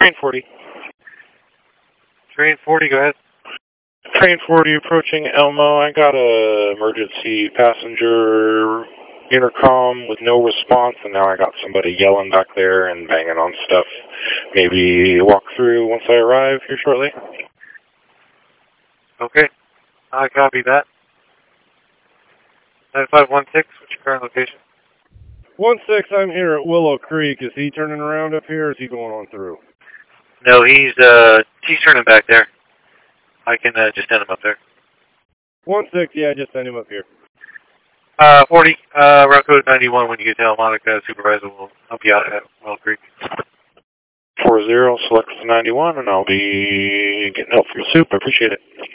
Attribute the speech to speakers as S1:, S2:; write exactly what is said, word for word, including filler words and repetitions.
S1: Train forty.
S2: Train forty, go ahead.
S1: Train forty approaching Elmo. I got a emergency passenger intercom with no response, and now I got somebody yelling back there and banging on stuff. Maybe walk through once I arrive here shortly.
S2: Okay, I copy that. nine five one six, what's your current location?
S3: one six, I'm here at Willow Creek. Is he turning around up here, or is he going on through?
S2: No, he's uh he's turning back there. I can uh, just send him up there.
S3: one six, yeah, just send him up here.
S2: Uh, forty, uh, route code ninety-one, when you get to Monica, supervisor will help you out at Willow Creek.
S1: four zero, select ninety-one, and I'll be getting help from the soup. I appreciate it.